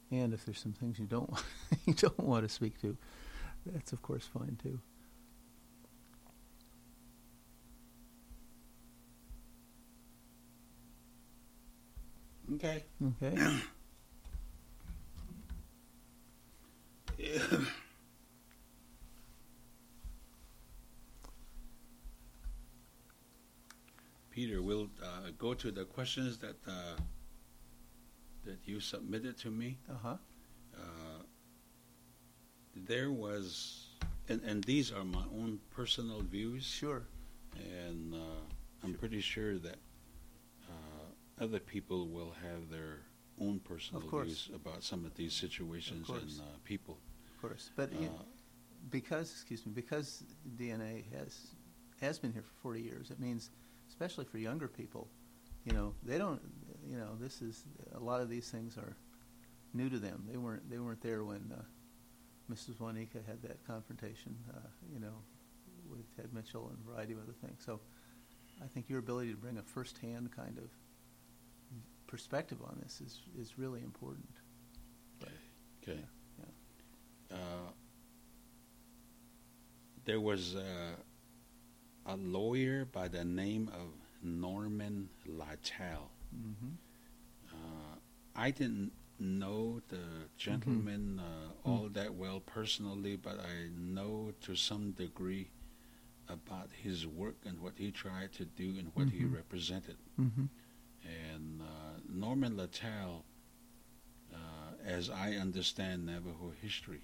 And if there's some things you don't you don't want to speak to, that's of course fine too. Okay. Okay. Peter, we'll go to the questions that you submitted to me. Uh-huh. There was, and these are my own personal views. Sure. And I'm pretty sure that other people will have their own personal views about some of these situations and people. Of course. But because DNA has been here for 40 years, it means, especially for younger people, they don't, this is, a lot of these things are new to them. They weren't there when Mrs. Juanica had that confrontation, with Ted Mitchell and a variety of other things. So I think your ability to bring a first-hand kind of perspective on this is really important. But, okay. Yeah. There was a lawyer by the name of Norman Littell. Mm-hmm. I didn't know the gentleman all that well personally, but I know to some degree about his work and what he tried to do and what he represented. Mm-hmm. And Norman Littell, as I understand Navajo history,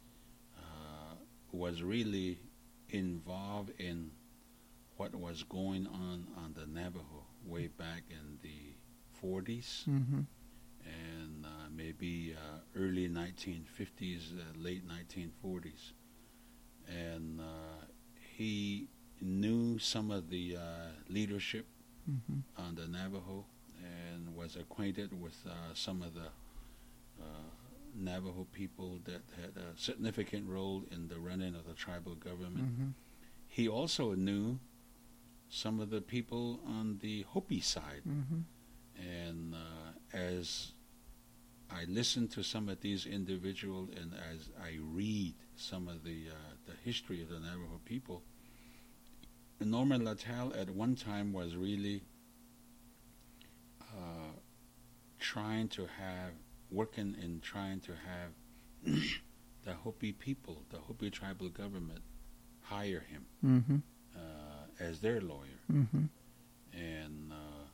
was really involved in what was going on the Navajo way back in the 40s and maybe early 1950s, late 1940s. And he knew some of the leadership on the Navajo and was acquainted with some of the Navajo people that had a significant role in the running of the tribal government. He also knew some of the people on the Hopi side. And as I listen to some of these individuals and as I read some of the history of the Navajo people, Norman Littell at one time was really trying to have the Hopi people, the Hopi tribal government, hire him as their lawyer. And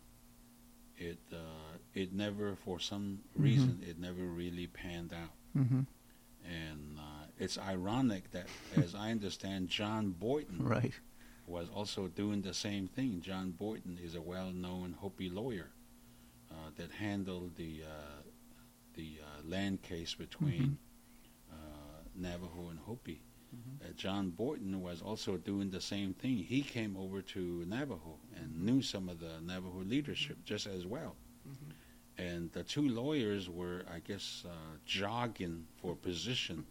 it never, for some reason, it never really panned out. And it's ironic that, as I understand, John Boynton was also doing the same thing. John Boynton is a well-known Hopi lawyer that handled the land case between Navajo and Hopi. John Boynton was also doing the same thing. He came over to Navajo and knew some of the Navajo leadership just as well. And the two lawyers were, I guess, jogging for position,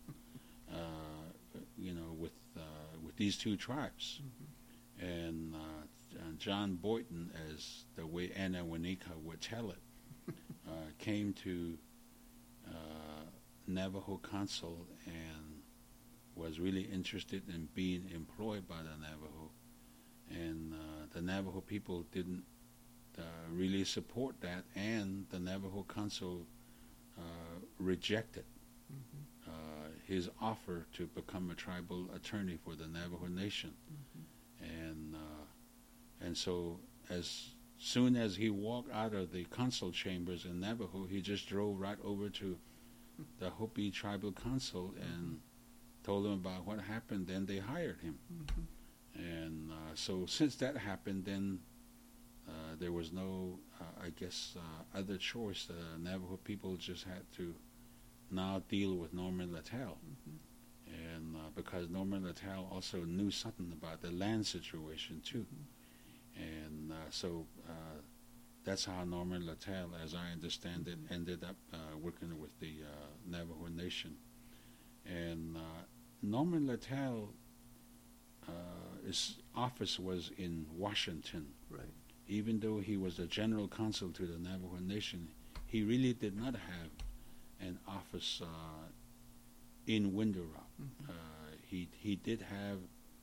with these two tribes. And John Boynton, as the way Anna Wanika would tell it, came to Navajo Council and was really interested in being employed by the Navajo. And the Navajo people didn't really support that, and the Navajo Council rejected his offer to become a tribal attorney for the Navajo Nation. And so as soon as he walked out of the council chambers in Navajo, he just drove right over to the Hopi Tribal Council and told them about what happened. Then they hired him. And so since that happened, then there was no, other choice. The Navajo people just had to now deal with Norman Littell. And because Norman Littell also knew something about the land situation too. And so that's how Norman Littell, as I understand it, ended up working with the Navajo Nation. And Norman Littell, his office was in Washington. Even though he was the general counsel to the Navajo Nation, he really did not have an office office in Window Rock. Mm-hmm. He did have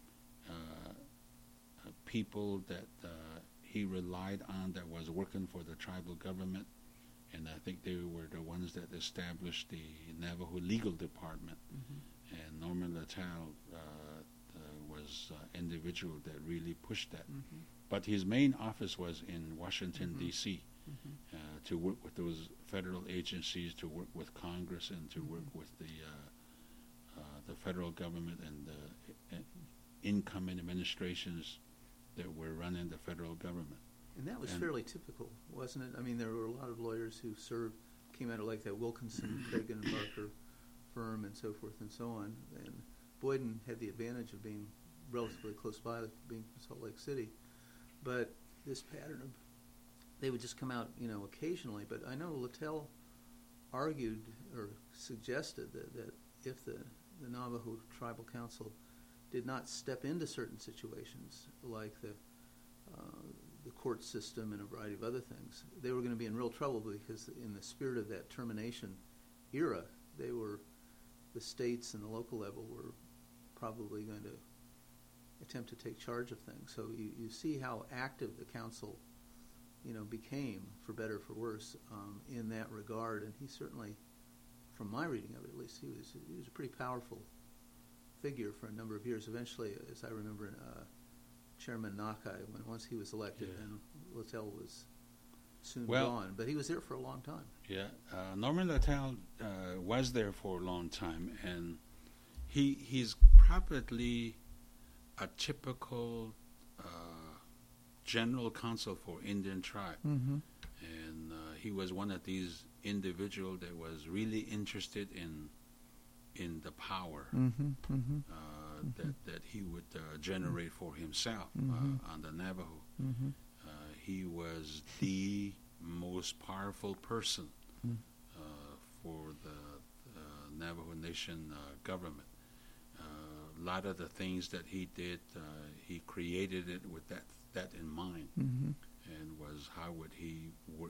people that he relied on that was working for the tribal government, and I think they were the ones that established the Navajo Legal Department. Mm-hmm. And Norman Littell was an individual that really pushed that. Mm-hmm. But his main office was in Washington, Mm-hmm. D.C., Mm-hmm. to work with those federal agencies, to work with Congress, and to work with the federal government and the incoming administrations that were running the federal government. And that was fairly typical, wasn't it? I mean, there were a lot of lawyers who came out of like that Wilkinson, Cragen, and Barker firm and so forth and so on. And Boyden had the advantage of being relatively close by, being from Salt Lake City. But this pattern of, they would just come out, occasionally. But I know Littell argued or suggested that if the Navajo Tribal Council did not step into certain situations, like the court system and a variety of other things, they were going to be in real trouble, because in the spirit of that termination era, the states and the local level were probably going to attempt to take charge of things. So you see how active the council, became, for better or for worse, in that regard. And he certainly, from my reading of it at least, he was a pretty powerful figure for a number of years. Eventually, as I remember, Chairman Nakai, once he was elected, and Littell was soon gone. But he was there for a long time. Yeah, Norman Littell was there for a long time, and he's probably a typical general counsel for Indian tribe. Mm-hmm. And he was one of these individuals that was really interested in the power Mm-hmm. Mm-hmm. that he would generate for himself on the Navajo. Mm-hmm. He was the most powerful person for the Navajo Nation government. A lot of the things that he did, he created it with that in mind, Mm-hmm. and was how would he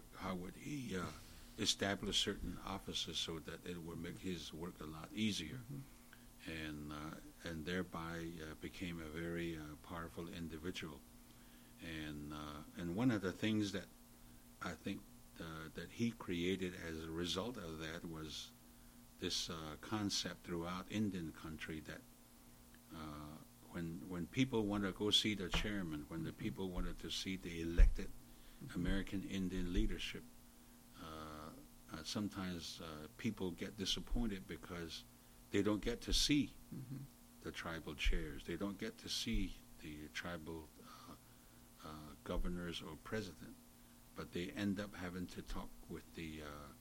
establish certain offices so that it would make his work a lot easier, and thereby became a very powerful individual. And one of the things that I think that he created as a result of that was this concept throughout Indian country that when people want to go see the chairman, when the people wanted to see the elected American Indian leadership, sometimes people get disappointed because they don't get to see the tribal chairs. They don't get to see the tribal governors or president, but they end up having to talk with the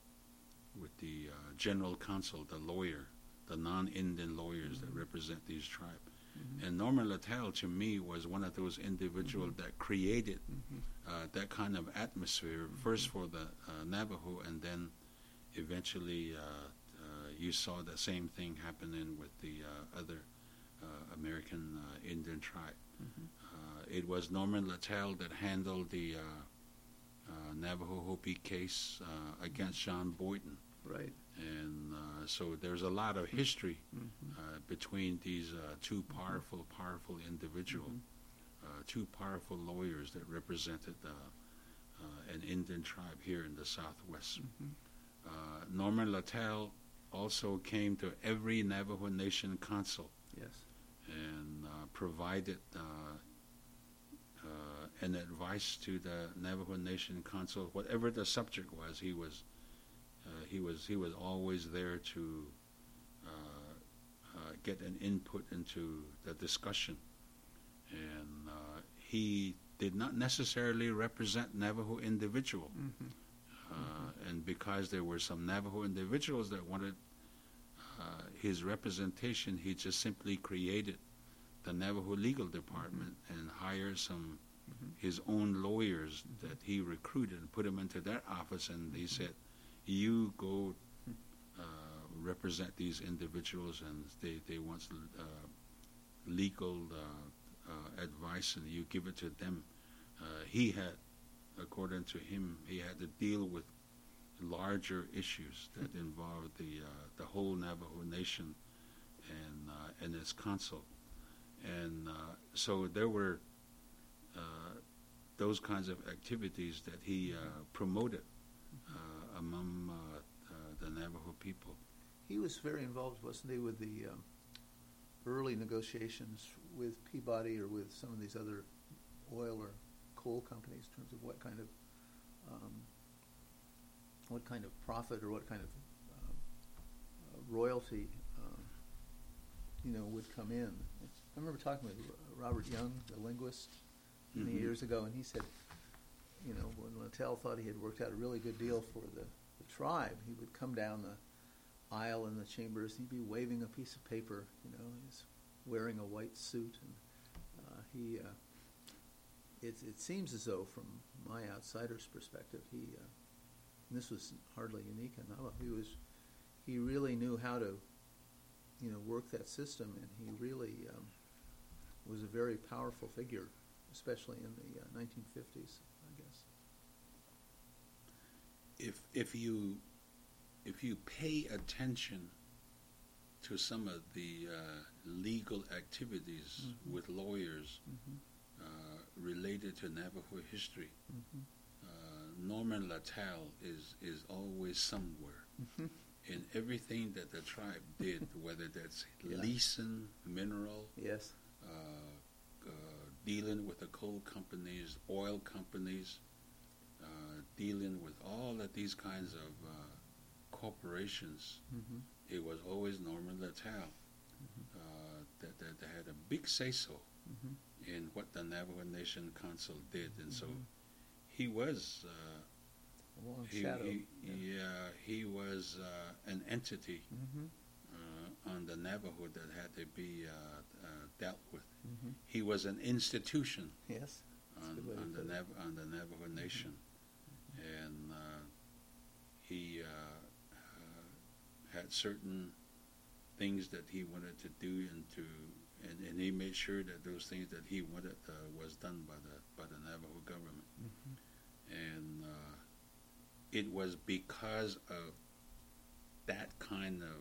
general counsel, the lawyer, the non-Indian lawyers that represent these tribes. And Norman Littell, to me, was one of those individuals that created that kind of atmosphere, first for the Navajo, and then eventually you saw the same thing happening with the other American Indian tribe. It was Norman Littell that handled the Navajo Hopi case against John Boyden. Right. And so there's a lot of history between these two powerful individuals, two powerful lawyers that represented an Indian tribe here in the Southwest. Norman Littell also came to every Navajo Nation council. Yes. And provided an advice to the Navajo Nation council, whatever the subject was. He was always there to get an input into the discussion, and he did not necessarily represent Navajo individual. And because there were some Navajo individuals that wanted his representation, he just simply created the Navajo Legal Department and hired some his own lawyers that he recruited and put them into their office, and they said, you go represent these individuals, and they want legal advice, and you give it to them. He had, according to him, he had to deal with larger issues that involved whole Navajo Nation and its council. And so there were those kinds of activities that he promoted among the Navajo people. He was very involved, wasn't he, with the early negotiations with Peabody or with some of these other oil or coal companies in terms of what kind of profit or what kind of royalty would come in. I remember talking with Robert Young, the linguist, many years ago, and he said, when Littell thought he had worked out a really good deal for the tribe, he would come down the aisle in the chambers, and he'd be waving a piece of paper, he's wearing a white suit, and it seems as though, from my outsider's perspective, and this was hardly unique in Navajo, he really knew how to, work that system, and he really was a very powerful figure, especially in the 1950s, I guess. If you pay attention to some of the legal activities with lawyers related to Navajo history, Norman Littell is always somewhere. In everything that the tribe did, whether that's leasing mineral, yes, dealing with the coal companies, oil companies, dealing with all of these kinds of corporations, it was always Norman Littell that had a big say-so in what the Navajo Nation Council did, and so he was he was an entity on the Navajo that had to be dealt with. He was an institution on the Navajo Nation, and he had certain things that he wanted to do, and he made sure that those things that he wanted was done by the Navajo government. And it was because of that kind of,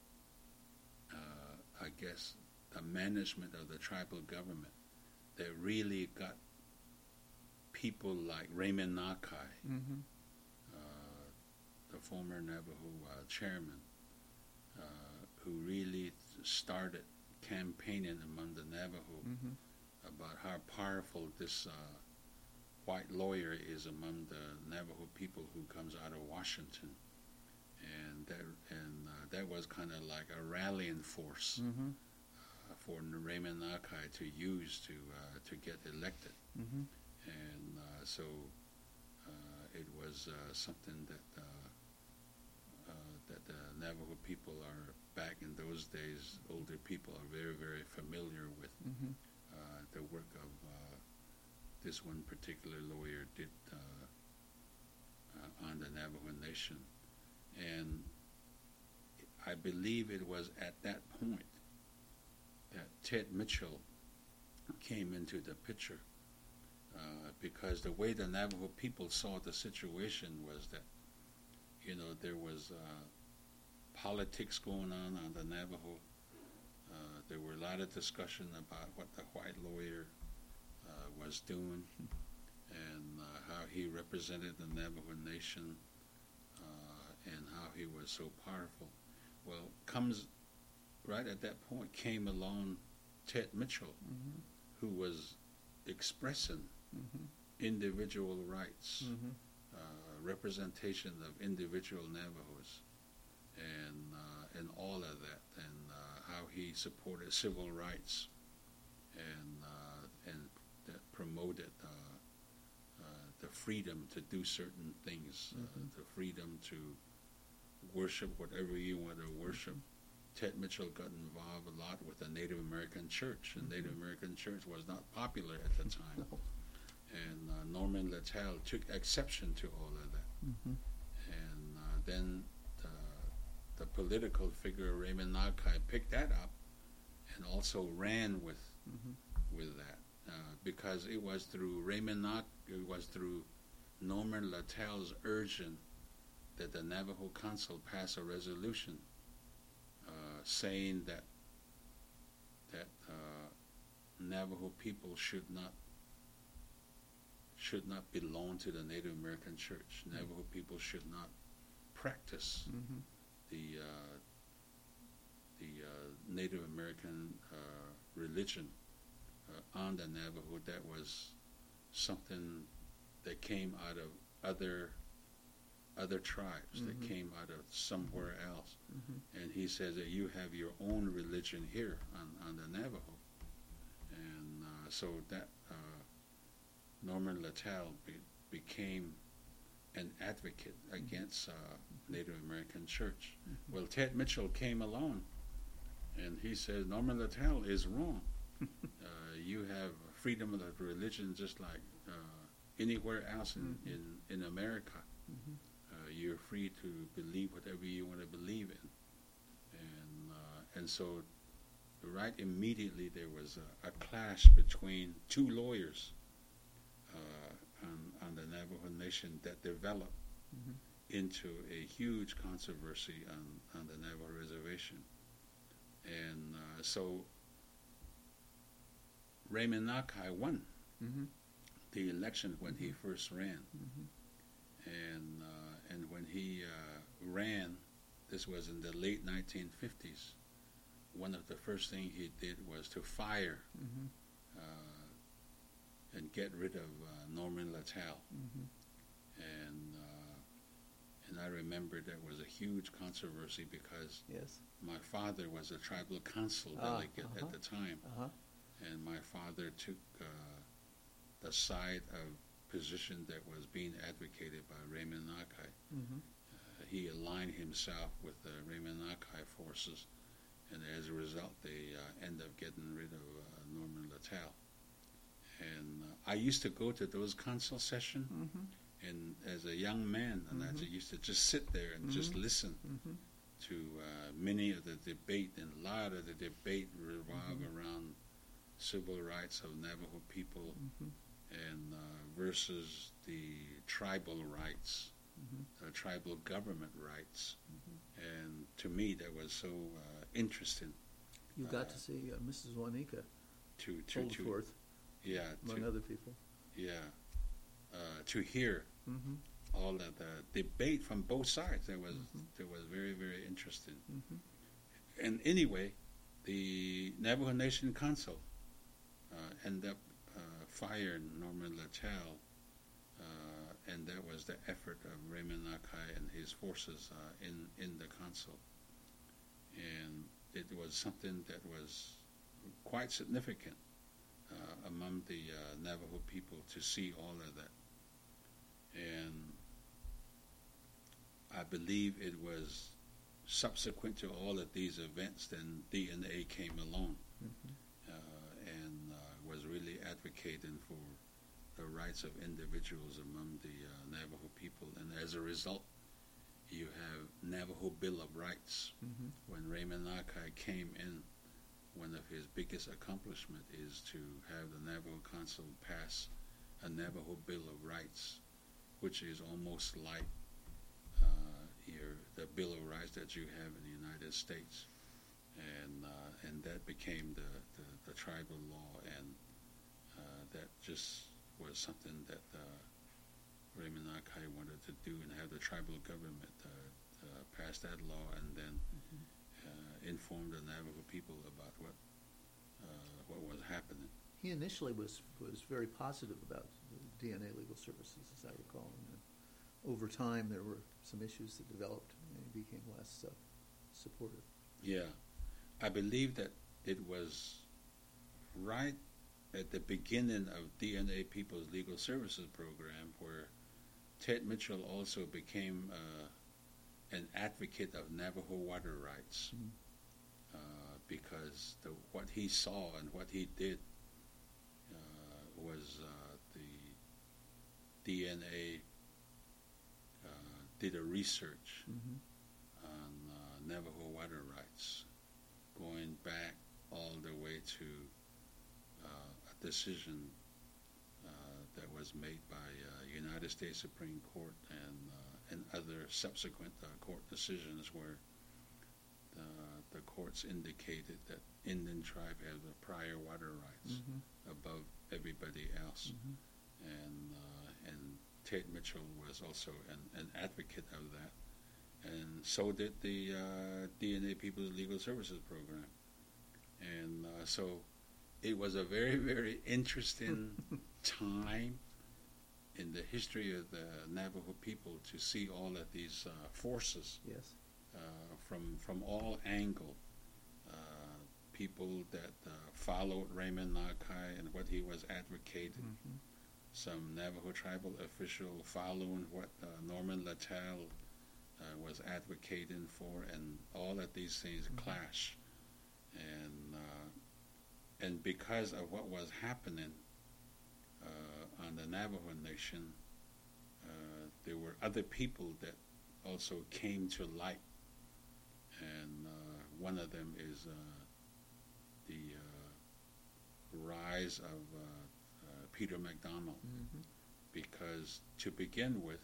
I guess, the management of the tribal government that really got people like Raymond Nakai, the former Navajo chairman, who really started campaigning among the Navajo about how powerful this white lawyer is among the Navajo people who comes out of Washington, and that was kind of like a rallying force for Raymond Nakai to use to get elected, and so it was something that that the Navajo people are, back in those days, older people are very, very familiar with. The work of this one particular lawyer did on the Navajo Nation. And I believe it was at that point that Ted Mitchell came into the picture, because the way the Navajo people saw the situation was that, there was politics going on the Navajo. There were a lot of discussion about what the white lawyer was doing and how he represented the Navajo Nation and how he was so powerful. Well, right at that point came along Ted Mitchell, who was expressing individual rights, representation of individual Navajos, and all of that, and how he supported civil rights, and that promoted the freedom to do certain things, the freedom to worship whatever you want to worship. Ted Mitchell got involved a lot with the Native American Church, and Native American Church was not popular at the time. And Norman Littell took exception to all of that. And then the political figure Raymond Nakai picked that up and also ran with that, because it was through Norman Littell's urging that the Navajo Council passed a resolution saying that Navajo people should not belong to the Native American church. Navajo people should not practice Mm-hmm. the Native American religion on the Navajo. That was something that came out of other tribes, that Mhm. came out of somewhere else. Mm-hmm. And he says that you have your own religion here on the Navajo. And so that Norman Littell became an advocate against Native American church. Mm-hmm. Well, Ted Mitchell came along, and he said Norman Littell is wrong. You have freedom of religion just like anywhere else in America. Mm-hmm. You're free to believe whatever you want to believe in. And so right immediately there was a clash between two lawyers on the Navajo Nation that developed Mm-hmm. into a huge controversy on the Navajo Reservation. And so Raymond Nakai won Mm-hmm. the election when he first ran. Mm-hmm. And when he ran, this was in the late 1950s, one of the first things he did was to fire Mm-hmm. and get rid of Norman Littell. Mm-hmm. And I remember there was a huge controversy because Yes. my father was a tribal council delegate at the time, Uh-huh. and my father took the side of position that was being advocated by Raymond Nakai. Mm-hmm. He aligned himself with the Raymond Nakai forces, and as a result, they end up getting rid of Norman Littell. And I used to go to those council sessions, Mm-hmm. and as a young man, and I used to just sit there and just listen Mm-hmm. to many of the debate, and a lot of the debate revolve around civil rights of Navajo people Mm-hmm. and versus the tribal rights, Mm-hmm. tribal government rights. Mm-hmm. And to me, that was so interesting You got to see Mrs. Juanica to Holdsworth, yeah, among other people. to hear Mm-hmm. all of the debate from both sides. That was Mhm. very, very interesting. Mm-hmm. And anyway, the Navajo Nation Council ended up firing Norman Littell, and that was the effort of Raymond Nakai and his forces in the council. And it was something that was quite significant among the Navajo people to see all of that. And I believe it was subsequent to all of these events, then DNA came along Mm-hmm. and was really advocating for the rights of individuals among the Navajo people. And as a result, you have Navajo Bill of Rights. Mm-hmm. When Raymond Nakai came in, one of his biggest accomplishments is to have the Navajo Council pass a Navajo Bill of Rights, which is almost like the Bill of Rights that you have in the United States, and that became the tribal law, and that just was something that Raymond Nakai wanted to do, and have the tribal government pass that law, and then inform the Navajo people about what was happening. He initially was very positive about the DNA legal services, as I recall. And then over time, there were some issues that developed, and he became less supportive. Yeah, I believe that it was right at the beginning of DNA People's Legal Services Program where Ted Mitchell also became an advocate of Navajo water rights, because what he saw and what he did was the DNA did a research Mm-hmm. on Navajo water rights, going back all the way to a decision that was made by United States Supreme Court and other subsequent court decisions where the courts indicated that Indian tribe has the prior water rights above everybody else. And Ted Mitchell was also an advocate of that. And so did the DNA People's Legal Services Program. And so it was a very, very interesting time in the history of the Navajo people to see all of these forces from all angles. People that followed Raymond Nakai and what he was advocating. Some Navajo tribal official following what Norman Littell was advocating for, and all of these things clash. And because of what was happening on the Navajo Nation, there were other people that also came to light, and one of them is the rise of Peter MacDonald, because to begin with,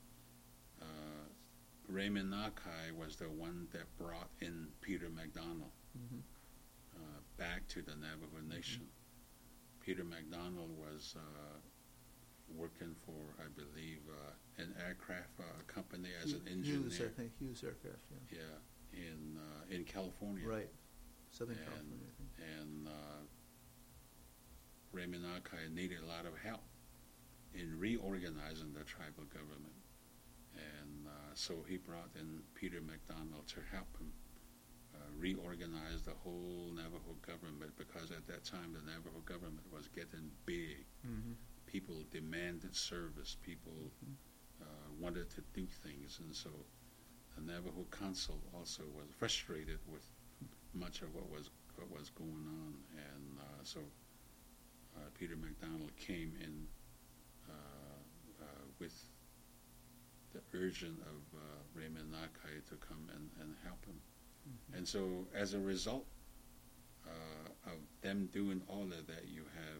Raymond Nakai was the one that brought in Peter MacDonald back to the Navajo Nation. Peter MacDonald was working for, I believe, an aircraft company as an engineer. Hughes Aircraft, in California. Right, Southern California, I think. And Raymond Nakai needed a lot of help in reorganizing the tribal government. And so he brought in Peter MacDonald to help him reorganize the whole Navajo government, because at that time the Navajo government was getting big. People demanded service. People wanted to do things. And so the Navajo Council also was frustrated with much of what was going on. And so Peter MacDonald came in with the urging of Raymond Nakai to come and help him. And so as a result of them doing all of that, you have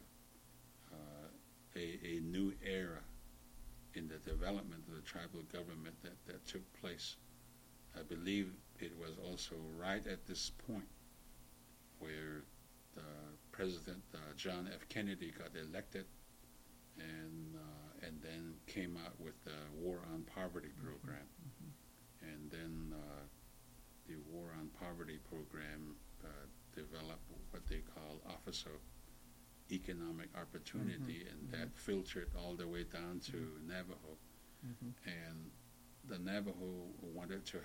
a new era in the development of the tribal government that took place. I believe it was also right at this point where President John F. Kennedy got elected, and then came out with the War on Poverty program. And then the War on Poverty program developed what they call Office of Economic Opportunity, and that filtered all the way down to Navajo. And the Navajo wanted to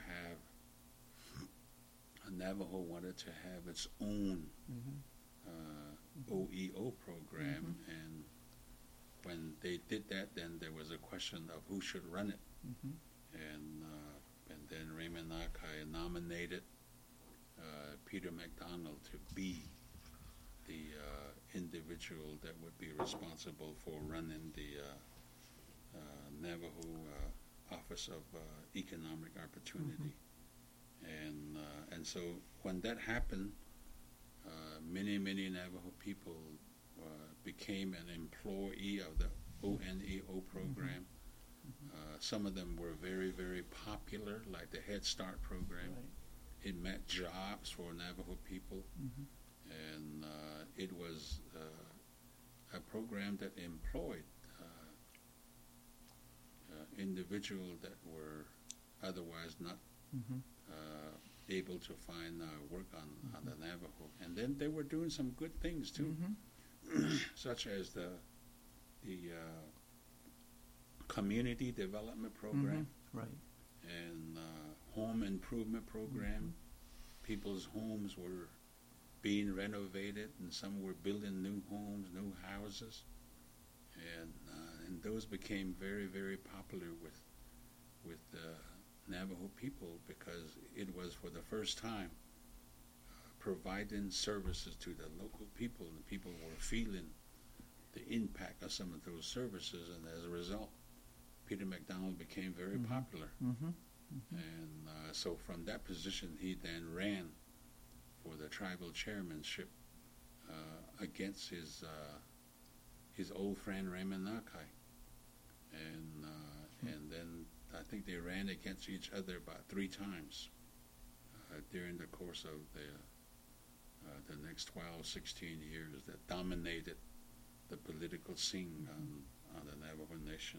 have its own OEO program, and when they did that, then there was a question of who should run it. And then Raymond Nakai nominated Peter MacDonald to be the individual that would be responsible for running the Navajo Office of Economic Opportunity. And so when that happened, many Navajo people became an employee of the ONEO program. Some of them were very, very popular, like the Head Start program. It meant jobs for Navajo people, and it was a program that employed individuals that were otherwise not able to find work on the Navajo. And then they were doing some good things too, such as the community development program, and home improvement program. People's homes were being renovated, and some were building new homes, new houses, and those became very, very popular with the Navajo people, because it was for the first time providing services to the local people, and the people were feeling the impact of some of those services, and as a result, Peter MacDonald became very popular. And so from that position, he then ran for the tribal chairmanship against his old friend Raymond Nakai. And then I think they ran against each other about 3 times during the course of the next 12, 16 years that dominated the political scene on the Navajo Nation.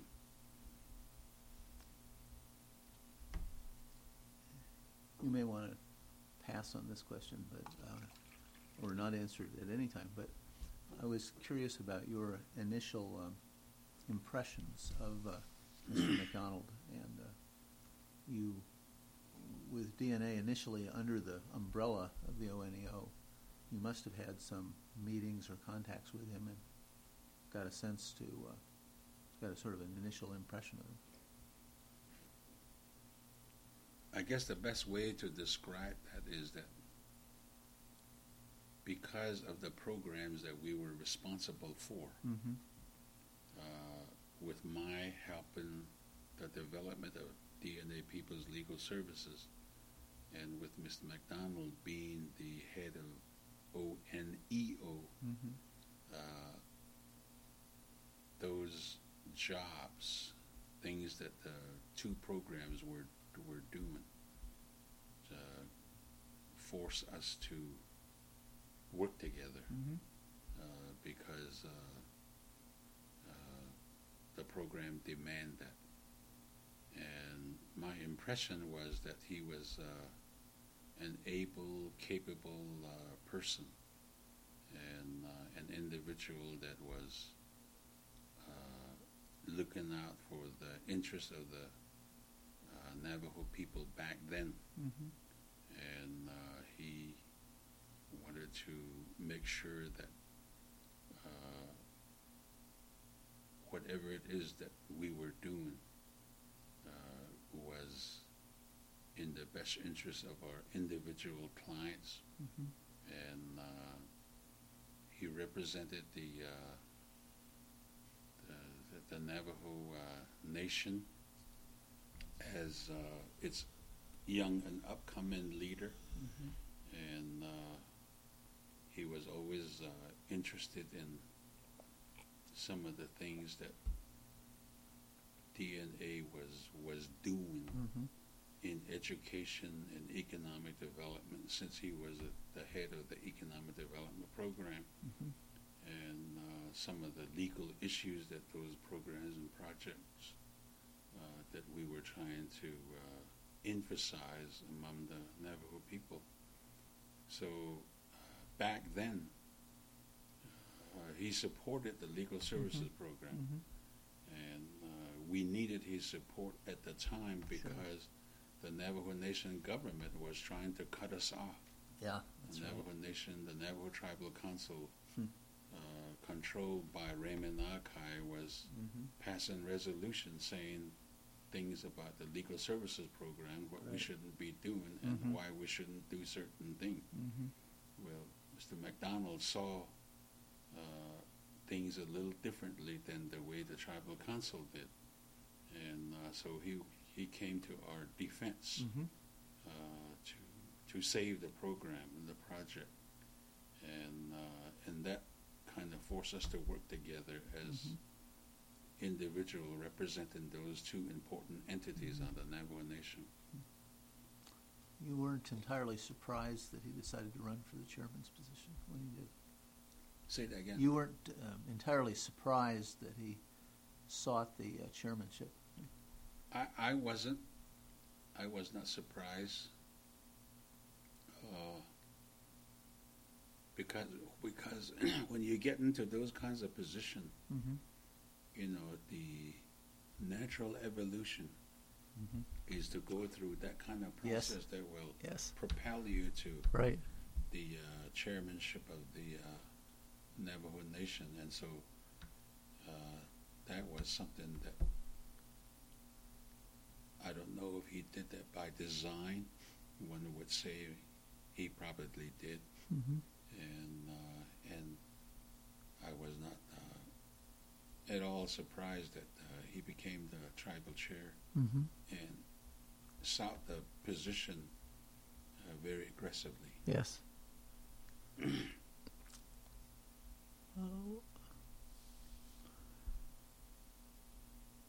You may want to pass on this question, but or not answer it at any time. But I was curious about your initial impressions of Mr. MacDonald, and you, with DNA initially under the umbrella of the ONEO, you must have had some meetings or contacts with him and got a sense to, got a sort of an initial impression of him. I guess the best way to describe that is that because of the programs that we were responsible for, with my help in the development of DNA People's Legal Services, and with Mr. MacDonald being the head of ONEO, those jobs, things that the two programs were doing, force us to work together because the program demanded that. And my impression was that he was an able, capable person, and an individual that was looking out for the interests of the Navajo people back then. And he wanted to make sure that whatever it is that we were doing was in the best interest of our individual clients. And he represented the Navajo Nation as its young and upcoming leader. And he was always interested in some of the things that DNA was doing in education and economic development, since he was the head of the economic development program, and some of the legal issues that those programs and projects that we were trying to emphasize among the Navajo people. So back then, he supported the legal services program, and we needed his support at the time because the Navajo Nation government was trying to cut us off. Yeah, the Navajo Nation, the Navajo Tribal Council, controlled by Raymond Akai, was passing resolutions saying things about the legal services program, what we shouldn't be doing, and why we shouldn't do certain things. Well, Mr. MacDonald saw things a little differently than the way the Tribal Council did, and so he came to our defense to save the program and the project, and that kind of forced us to work together as individual representing those two important entities on the Navajo Nation. You weren't entirely surprised that he decided to run for the chairman's position when he did? Say that again. You weren't entirely surprised that he sought the chairmanship? I wasn't. I was not surprised because when you get into those kinds of positions, you know, the natural evolution is to go through that kind of process that will propel you to the chairmanship of the Navajo Nation. And so that was something that I don't know if he did that by design. One would say he probably did. And I was not at all surprised that he became the tribal chair and sought the position very aggressively. Yes.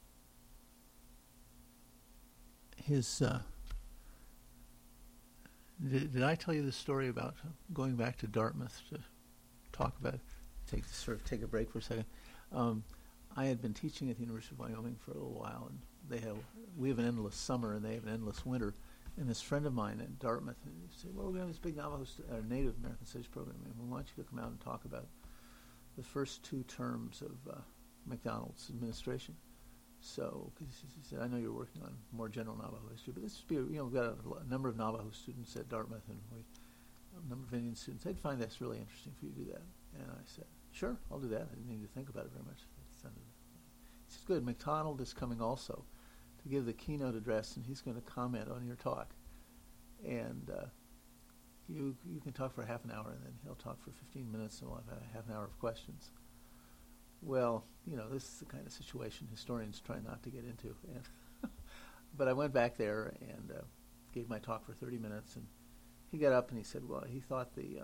His Did I tell you the story about going back to Dartmouth to talk about, take a break for a second? I had been teaching at the University of Wyoming for a little while, and we have an endless summer, and they have an endless winter. And this friend of mine at Dartmouth said, "Well, we have this big Native American Studies program, and we want you to come out and talk about the first 2 terms of McDonald's administration." So, because he said, "I know you're working on more general Navajo history, but this would be, we've got a number of Navajo students at Dartmouth, and a number of Indian students. I'd find that's really interesting for you to do that." And I said, "Sure, I'll do that." I didn't need to think about it very much. He says, "Good, McDonald is coming also to give the keynote address, and he's going to comment on your talk. And you can talk for half an hour, and then he'll talk for 15 minutes, and we'll have a half an hour of questions." Well, this is the kind of situation historians try not to get into. But I went back there and gave my talk for 30 minutes, and he got up and he said, well, he thought the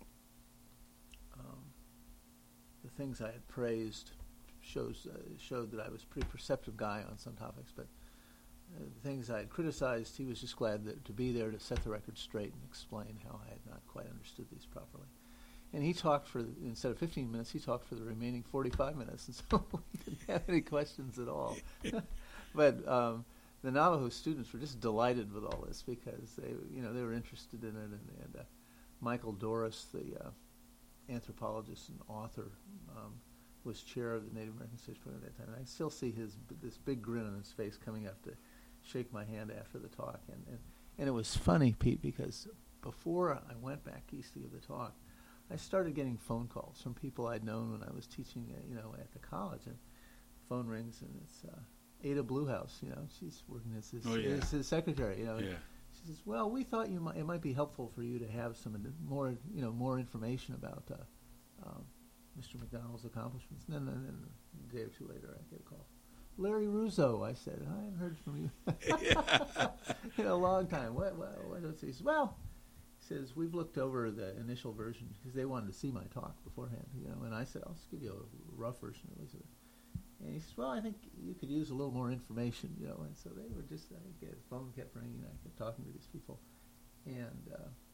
things I had praised showed that I was a pretty perceptive guy on some topics, but the things I had criticized, he was just glad to be there to set the record straight and explain how I had not quite understood these properly. And he talked instead of 15 minutes, he talked for the remaining 45 minutes, and so we didn't have any questions at all. But the Navajo students were just delighted with all this because they were interested in it, and Michael Doris, the anthropologist and author, was chair of the Native American Studies program at that time. And I still see this big grin on his face coming up to shake my hand after the talk, and it was funny, Pete, because before I went back east to give the talk, I started getting phone calls from people I'd known when I was teaching, at the college, and phone rings, and it's Ada Bluehouse. She's working as his secretary. Yeah. She says, "Well, we thought it might be helpful for you to have some more information about Mr. McDonald's accomplishments." And then a day or two later, I get a call. "Larry Russo," I said, "I haven't heard from you in a long time. What else?" He says, "Well," he says, "we've looked over the initial version," because they wanted to see my talk beforehand, and I said, "I'll just give you a rough version at least of it." And he says, "Well, I think you could use a little more information," and so they were just, the phone kept ringing, I kept talking to these people, and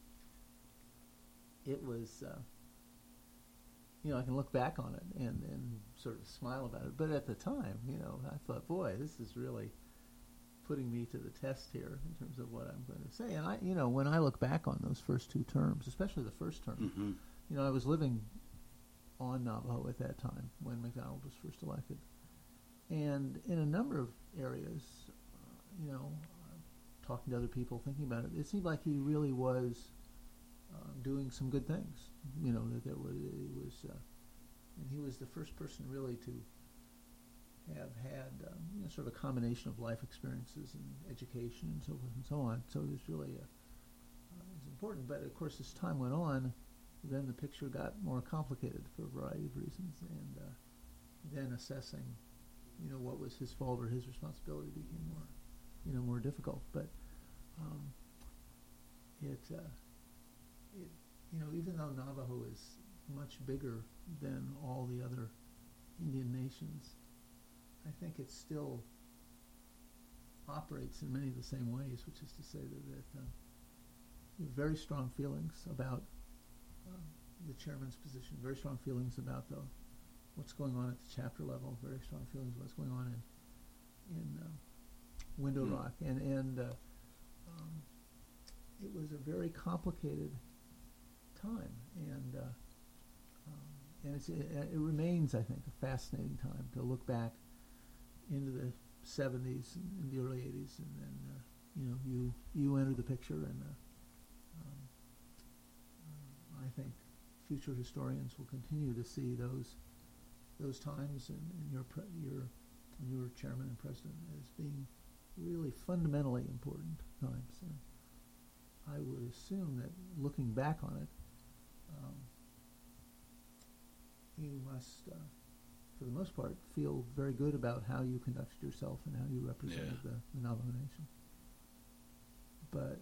it was, I can look back on it and sort of smile about it, but at the time, I thought, boy, this is really putting me to the test here in terms of what I'm going to say. And when I look back on those first 2 terms, especially the first term, I was living on Navajo at that time when McDonald was first elected, and in a number of areas, talking to other people, thinking about it, it seemed like he really was doing some good things. And he was the first person really to have had sort of a combination of life experiences and education and so forth and so on. So it was really it's important. But of course, as time went on, then the picture got more complicated for a variety of reasons, and then assessing, what was his fault or his responsibility became more difficult. But even though Navajo is much bigger than all the other Indian nations, I think it still operates in many of the same ways, which is to say that very strong feelings about the chairman's position, very strong feelings about what's going on at the chapter level, very strong feelings about what's going on in Window Rock, and it was a very complicated time, and it remains, I think, a fascinating time to look back into the 70s and the early 80s, and then you enter the picture, and I think future historians will continue to see those times and when you were chairman and president as being really fundamentally important times. And I would assume that looking back on it, you must, for the most part, feel very good about how you conducted yourself and how you represented the Navajo Nation. But,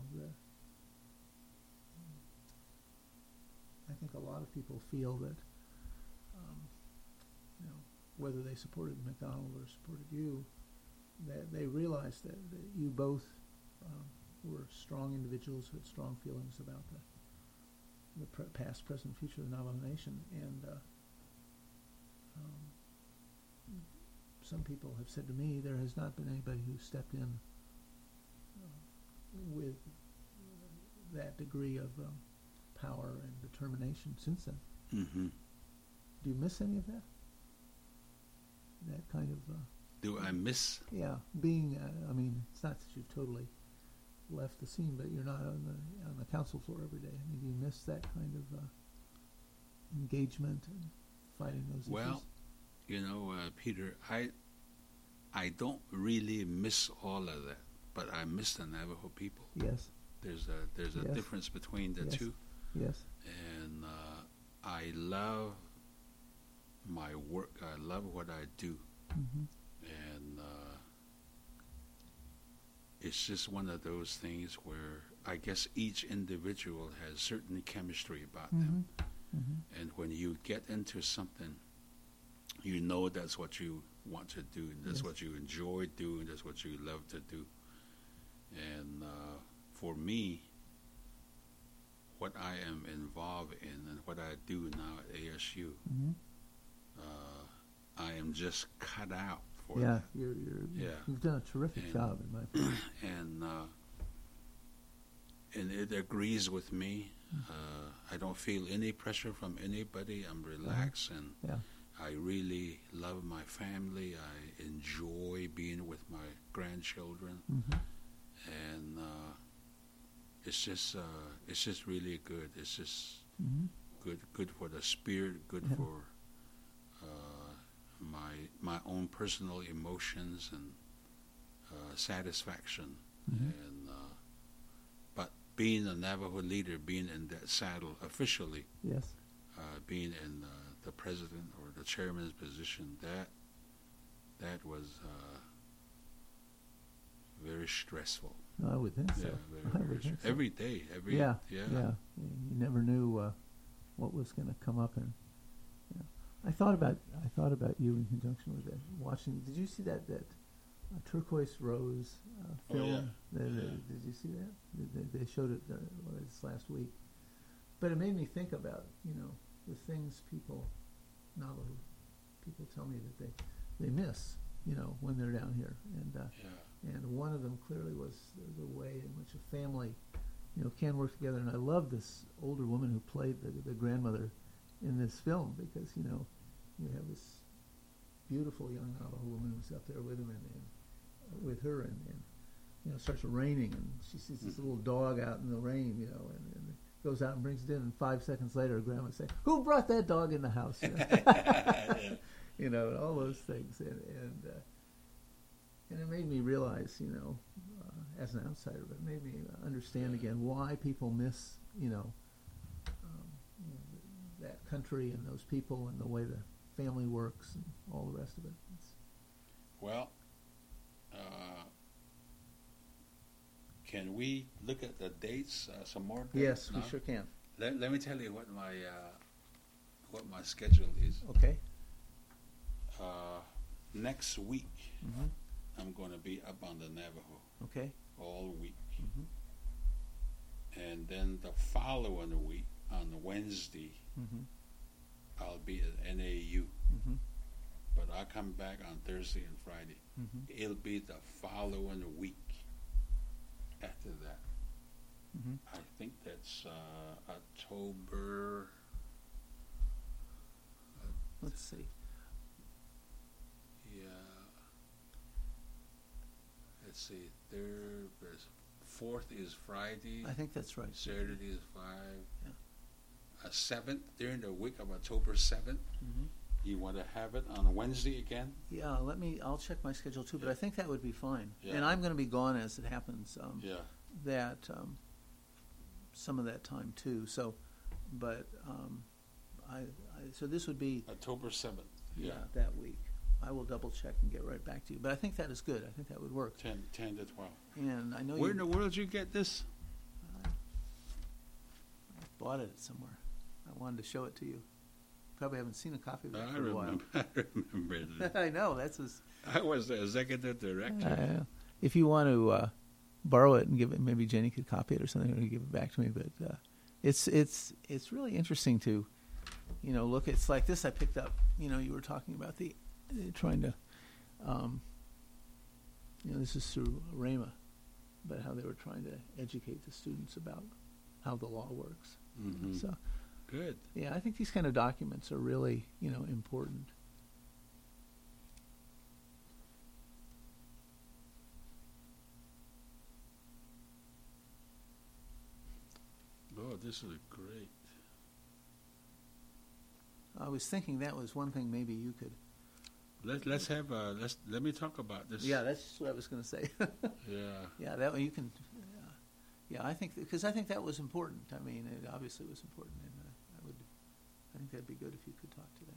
I think a lot of people feel that, whether they supported McDonald or supported you, that they realized that you both were strong individuals who had strong feelings about the past, present, future of the Navajo Nation. And some people have said to me there has not been anybody who stepped in with that degree of power and determination since then. Mm-hmm. Do you miss any of that? That kind of... Do I miss? Yeah, being... I mean, it's not that you've totally left the scene, but you're not on the council floor every day. I mean, do you miss that kind of engagement and fighting those issues? Well, you know, Peter, I don't really miss all of that, but I miss the Navajo people. Yes. There's a Yes. difference between the Yes. two. Yes. And I love my work. I love what I do. Mm-hmm. And it's just one of those things where I guess each individual has certain chemistry about them. Mm-hmm. And when you get into something, you know that's what you want to do, and that's Yes. what you enjoy doing, that's what you love to do. And for me, what I am involved in and what I do now at ASU, Mm-hmm. I am just cut out for Yeah, that. you've done a terrific And- job in my opinion. And it agrees with me. I don't feel any pressure from anybody. I'm relaxed, and Yeah. I really love my family. I enjoy being with my grandchildren, Mm-hmm. and it's just really good. It's just Mm-hmm. good for the spirit, good Yeah. for my own personal emotions and satisfaction. Mm-hmm. And but being a Navajo leader, being in that saddle officially, Yes. being in the president or the chairman's position, that was very stressful. No, I would think so. Yeah, I very would think so. every day, Yeah. You never knew what was going to come up, and I thought about you in conjunction with that. Watching, did you see that Turquoise Rose Oh, film? yeah. Did you see that? They showed it this last week, but it made me think about the things Navajo people tell me that they miss when they're down here, and one of them clearly was the way in which a family can work together. And I love this older woman who played the grandmother in this film, because you have this beautiful young Navajo woman who's up there with him and with her, and it starts raining, and she sees this little dog out in the rain, and goes out and brings it in, and 5 seconds later her grandma say, "Who brought that dog in the house?" And all those things, and it made me realize, as an outsider, but it made me understand again why people miss, that country and those people and the way the family works and all the rest of it. Well, can we look at the dates, some more dates? Yes, now? we sure can. Let me tell you what my schedule is. Okay. Next week, Mm-hmm. I'm going to be up on the Navajo Okay. all week. Mm-hmm. And then the following week, on Wednesday, Mm-hmm. I'll be at NAU. Mm-hmm. But I'll come back on Thursday and Friday. Mm-hmm. It'll be the following week after that. Mm-hmm. I think that's October. Let's see. Yeah. Let's see. There's 4th is Friday. I think that's right. Saturday is 5. Yeah. 7th, during the week of October 7th. Mm-hmm. You want to have it on a Wednesday again? Yeah, I'll check my schedule too, but Yeah. I think that would be fine. Yeah. And I'm going to be gone as it happens. Yeah. That some of that time too. So, but so this would be October 7th. Yeah. that week. I will double check and get right back to you. But I think that is good. I think that would work. 10 to 12. And I know Where in the world did you get this? I bought it somewhere. I wanted to show it to you. Probably haven't seen a copy of it I for a while. remember that. I know. That's I was the executive director. if you want to borrow it and give it. Maybe Jenny could copy it or something, or give it back to me. But it's really interesting to, look. It's like this. I picked up. You were talking about the trying to, this is through Rhema, but how they were trying to educate the students about how the law works. Mm-hmm. So good. Yeah, I think these kind of documents are really important. Oh, this is great. I was thinking that was one thing maybe you could. Let me talk about this. Yeah, that's what I was going to say. Yeah. Yeah, that one you can. Yeah, I think because I think that was important. I mean, it obviously was important, and I think that'd be good if you could talk to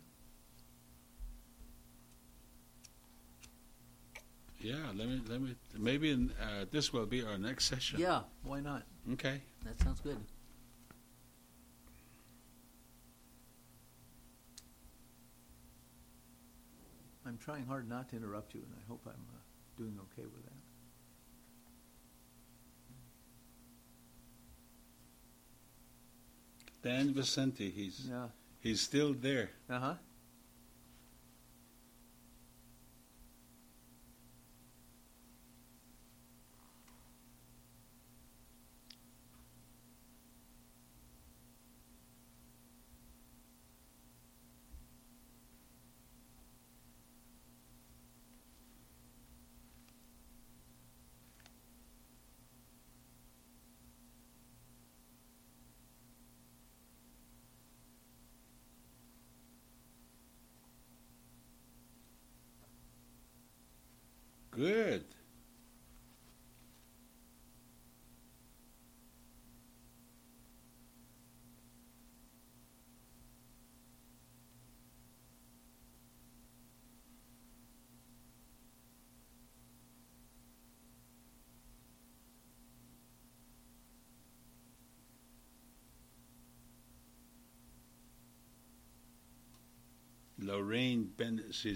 that. Yeah. Let me. Maybe this will be our next session. Yeah, why not? Okay. That sounds good. I'm trying hard not to interrupt you, and I hope I'm doing okay with that. Dan Vicente, he's still there. Uh-huh. Good. Lorraine Bennett, she's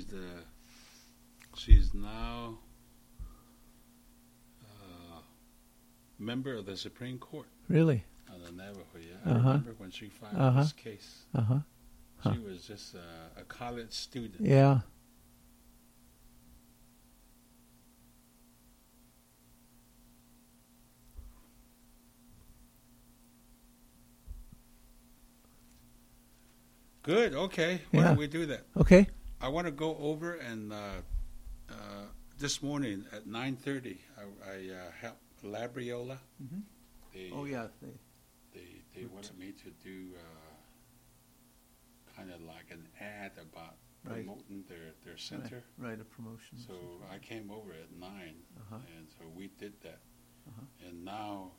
now member of the Supreme Court Really? of the Navajo. Yeah, I Uh-huh. remember when she filed this case. Uh-huh. Huh. She was just a college student. Yeah. Good. Okay. Why Yeah. don't we do that? Okay. I want to go over and this morning at 9:30, I helped Labriola. Mm-hmm. They, Oh, yeah. They wanted me to do kind of like an ad about Right. promoting their center. Right, a promotion. So I came over at 9, Uh-huh. and so we did that. Uh-huh. And now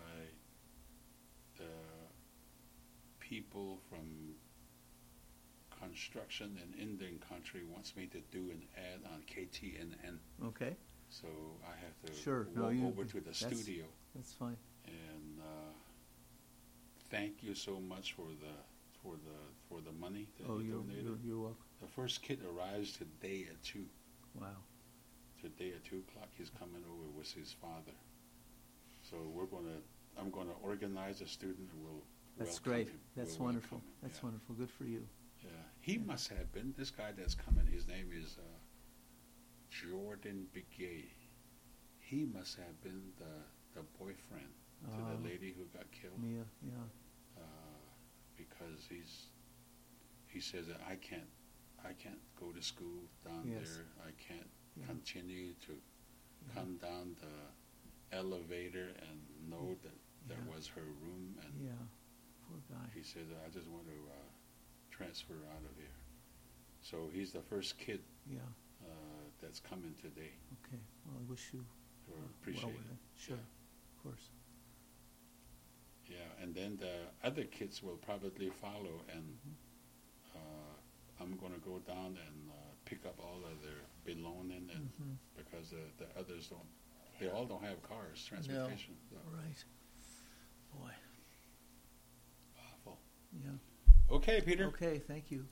the people from construction in Indian country wants me to do an ad on KTNN. Okay, So I have to Sure. No, walk you- over to the that's- studio. that's fine. And thank you so much for the money that Oh, you donated. you're welcome. The first kid arrives today at 2. Wow. Today at 2:00, he's coming over with his father. So I'm gonna organize a student who will. That's welcome great. him. That's Will wonderful. welcome him. That's Yeah. wonderful. Good for you. Yeah, he must have been this guy that's coming. His name is Jordan Begay. He must have been the boyfriend to the lady who got killed. Mia, yeah. Because he says that I can't go to school down Yes. there. I can't Yeah. continue to Yeah. come down the elevator and know that there Yeah. was her room. And Yeah. Poor guy. he said, I just want to transfer out of here. So he's the first kid Yeah. that's coming today. Okay. Well, I wish you So well appreciate with it. it. Sure. Yeah. Of course. Yeah, and then the other kids will probably follow, and Mhm. I'm going to go down and pick up all of their belonging, and Mhm. because the others they all don't have cars, transportation. So Right. Boy. awful. Yeah. Okay, Peter. Okay. Thank you.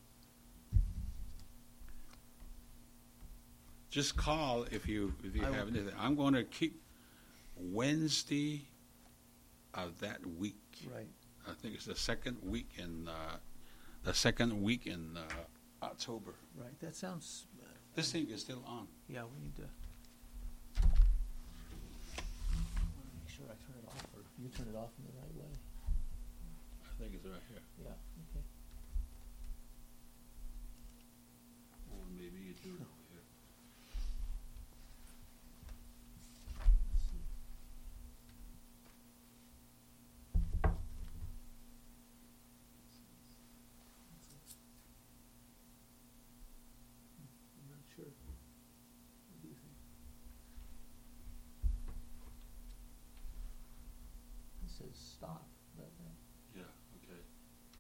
Just call if you I will. have anything. I'm going to keep Wednesday of that week. Right. I think it's the second week in October. Right. That sounds. This thing is still on. Yeah, we need to. I want to make sure I turn it off, or you turn it off in the right way. I think it's right here. Yeah. Okay. Or maybe you do it over here. Let's see. I'm not sure. What do you think? It says stop.